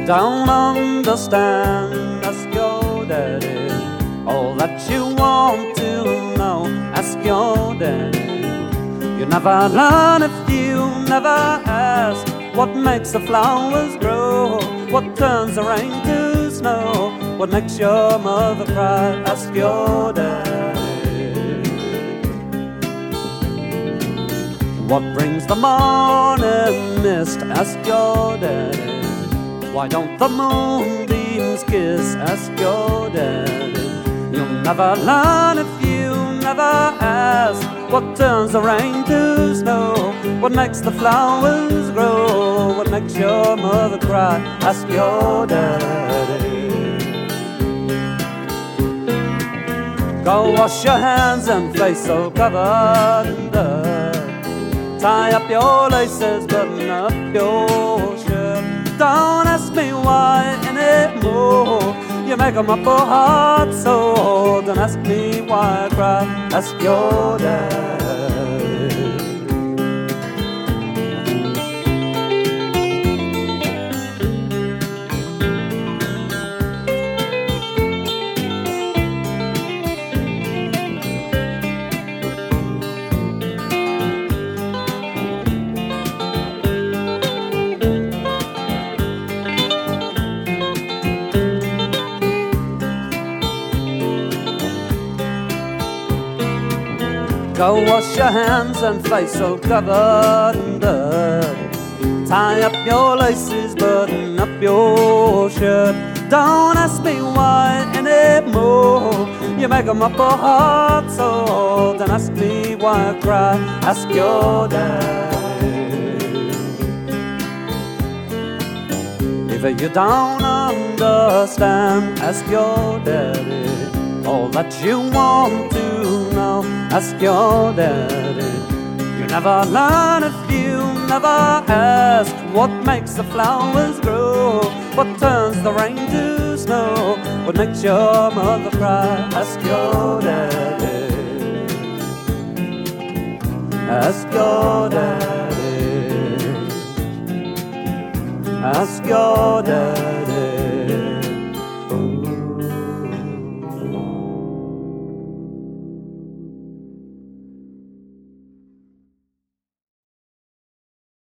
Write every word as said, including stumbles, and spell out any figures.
don't understand, ask your daddy. All that you want to know, ask your daddy. You never learn if you never ask. What makes the flowers grow? What turns the rain to snow? What makes your mother cry? Ask your daddy. What brings the morning mist? Ask your daddy. Why don't the moonbeams kiss? Ask your daddy. You'll never learn if you never ask. What turns the rain to snow? What makes the flowers grow? What makes your mother cry? Ask your daddy. Go wash your hands and face so covered in dirt. Tie up your laces, button up your shirt. Don't ask me why anymore. You make my poor heart sore. Don't ask me why I cry. Ask your daddy. Go wash your hands and face so covered in dirt. Tie up your laces, button up your shirt. Don't ask me why anymore. You make my poor heart sore. Don't ask me why I cry. Ask your daddy. If you don't understand, ask your daddy. All that you want to know, ask your daddy. You never learn if you never ask. What makes the flowers grow? What turns the rain to snow? What makes your mother cry? Ask your daddy. Ask your daddy. Ask your daddy.